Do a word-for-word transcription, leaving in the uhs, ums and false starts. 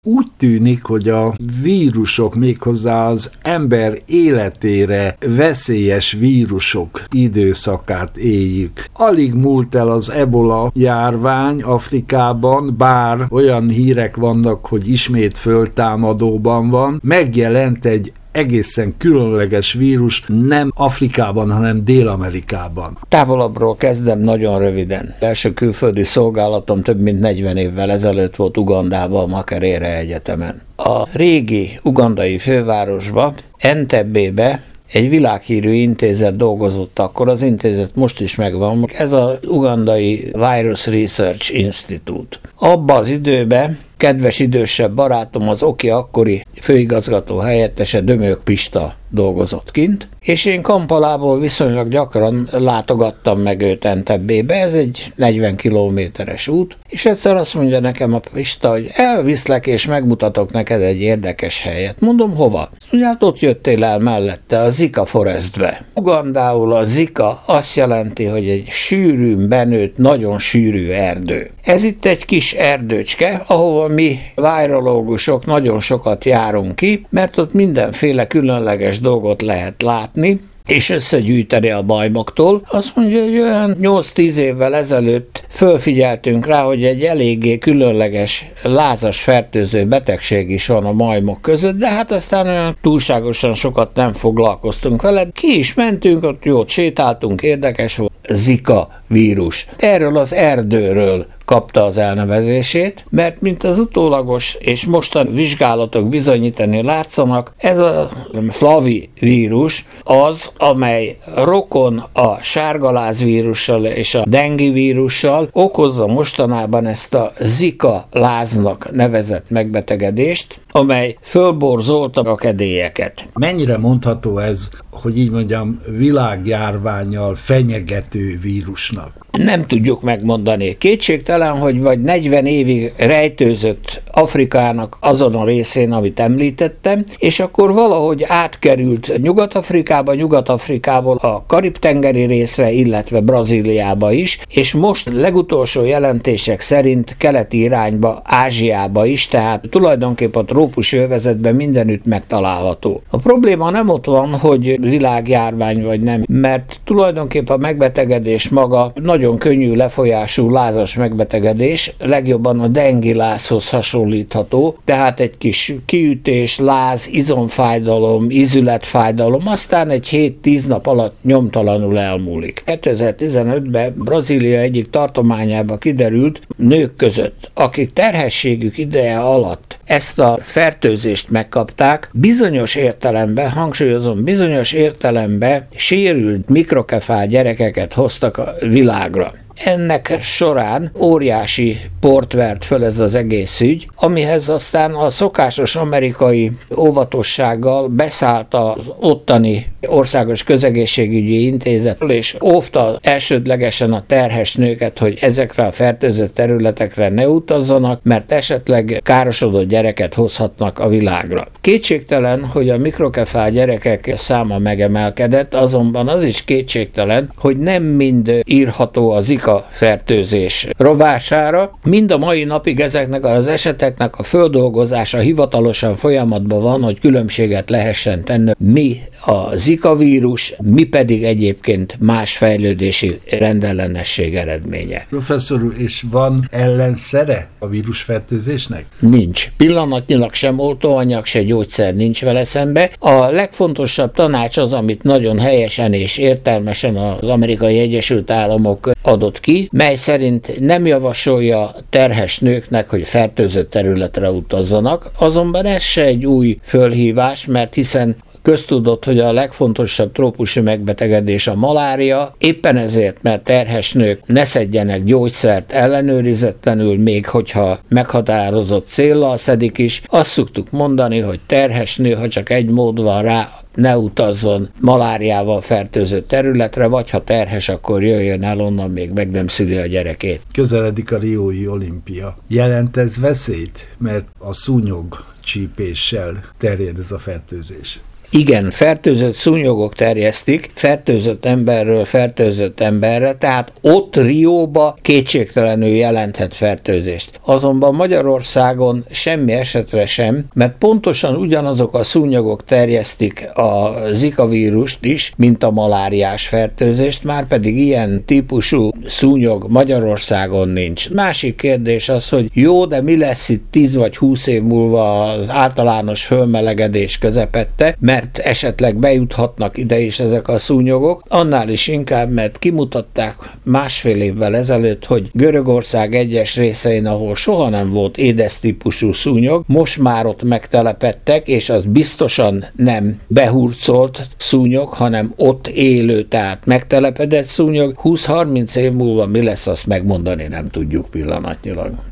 Úgy tűnik, hogy a vírusok, méghozzá az ember életére veszélyes vírusok időszakát éljük. Alig múlt el az ebola járvány Afrikában, bár olyan hírek vannak, hogy ismét föltámadóban van. Megjelent egy egészen különleges vírus nem Afrikában, hanem Dél-Amerikában. Távolabbról kezdem nagyon röviden. Első külföldi szolgálatom több mint negyven évvel ezelőtt volt Ugandában, a Makerere Egyetemen. A régi ugandai fővárosba, Entebbe-be egy világhírű intézet dolgozott akkor, az intézet most is megvan, ez az ugandai Virus Research Institute. Abba az időben kedves idősebb barátom, az Oki akkori főigazgató helyettese, Dömök Pista dolgozott kint, és én Kampalából viszonylag gyakran látogattam meg őt Entebbe-be, ez egy negyven kilométeres út, és egyszer azt mondja nekem a Pista, hogy elviszlek és megmutatok neked egy érdekes helyet. Mondom, hova? Ugye hát ott jöttél el mellette, a Zika Forestbe. Ugandául a Zika azt jelenti, hogy egy sűrűn benőtt, nagyon sűrű erdő. Ez itt egy kis erdőcske, ahova mi virológusok nagyon sokat járunk ki, mert ott mindenféle különleges dolgot lehet látni, és összegyűjteni a majmoktól. Azt mondja, hogy olyan nyolc-tíz évvel ezelőtt fölfigyeltünk rá, hogy egy eléggé különleges, lázas fertőző betegség is van a majmok között, de hát aztán olyan túlságosan sokat nem foglalkoztunk vele. Ki is mentünk, ott jót sétáltunk, érdekes volt. Zika vírus. Erről az erdőről kapta az elnevezését, mert mint az utólagos és mostan vizsgálatok bizonyítani látszanak, ez a flavi vírus az, amely rokon a sárgaláz vírussal és a dengi vírussal okozza mostanában ezt a Zika láznak nevezett megbetegedést, amely fölborzolta a kedélyeket. Mennyire mondható ez, hogy így mondjam, világjárvánnyal fenyegető vírusnak? Nem tudjuk megmondani. Kétségtelen, hogy vagy negyven évig rejtőzött Afrikának azon a részén, amit említettem, és akkor valahogy átkerült Nyugat-Afrikába, Nyugat-Afrikából a Karib-tengeri részre, illetve Brazíliába is, és most legutolsó jelentések szerint keleti irányba, Ázsiába is, tehát tulajdonképpen a trópusi övezetben mindenütt megtalálható. A probléma nem ott van, hogy világjárvány vagy nem, mert tulajdonképpen a megbetegedés maga nagyon könnyű lefolyású lázas megbetegedés, legjobban a dengi lázhoz hasonlítható, tehát egy kis kiütés, láz, izomfájdalom, ízületfájdalom, aztán egy hét-tíz nap alatt nyomtalanul elmúlik. kétezer-tizenötben Brazília egyik tartományába kiderült nők között, akik terhességük ideje alatt ezt a fertőzést megkapták, bizonyos értelemben, hangsúlyozom, bizonyos értelemben sérült mikrokefál gyerekeket hoztak a világra. Ennek során óriási port vert föl ez az egész ügy, amihez aztán a szokásos amerikai óvatossággal beszállt az ottani Országos Közegészségügyi Intézet, és óvta elsődlegesen a terhes nőket, hogy ezekre a fertőzött területekre ne utazzanak, mert esetleg károsodott gyereket hozhatnak a világra. Kétségtelen, hogy a mikrokefál gyerekek száma megemelkedett, azonban az is kétségtelen, hogy nem mind írható az Zika fertőzés rovására. Mind a mai napig ezeknek az eseteknek a földolgozása hivatalosan folyamatban van, hogy különbséget lehessen tenni, mi a Zika vírus, mi pedig egyébként más fejlődési rendellenesség eredménye. Professzor úr, és van ellenszere a vírusfertőzésnek? Nincs. Pillanatnyilag sem oltóanyag, se gyógyszer nincs vele szembe. A legfontosabb tanács az, amit nagyon helyesen és értelmesen az Amerikai Egyesült Államok adott ki, mely szerint nem javasolja terhes nőknek, hogy fertőzött területre utazzanak, azonban ez se egy új fölhívás, mert hiszen köztudott, hogy a legfontosabb trópusi megbetegedés a malária, éppen ezért, mert terhes nők ne szedjenek gyógyszert ellenőrizetlenül, még hogyha meghatározott céllal szedik is. Azt szoktuk mondani, hogy terhes nő, ha csak egy mód van rá, ne utazzon maláriával fertőzött területre, vagy ha terhes, akkor jöjjön el onnan, még meg nem szüli a gyerekét. Közeledik a riói olimpia. Jelent ez veszélyt? Mert a szúnyog csípéssel terjed ez a fertőzés. Igen, fertőzött szúnyogok terjesztik, fertőzött emberről fertőzött emberre, tehát ott Rióba kétségtelenül jelenthet fertőzést. Azonban Magyarországon semmi esetre sem, mert pontosan ugyanazok a szúnyogok terjesztik a Zika vírust is, mint a maláriás fertőzést, már pedig ilyen típusú szúnyog Magyarországon nincs. Másik kérdés az, hogy jó, de mi lesz itt tíz vagy húsz év múlva az általános fölmelegedés közepette, mert esetleg bejuthatnak ide is ezek a szúnyogok, annál is inkább, mert kimutatták másfél évvel ezelőtt, hogy Görögország egyes részein, ahol soha nem volt édes típusú szúnyog, most már ott megtelepedtek, és az biztosan nem behurcolt szúnyog, hanem ott élő, tehát megtelepedett szúnyog. húsz-harminc év múlva mi lesz, azt megmondani nem tudjuk pillanatnyilag.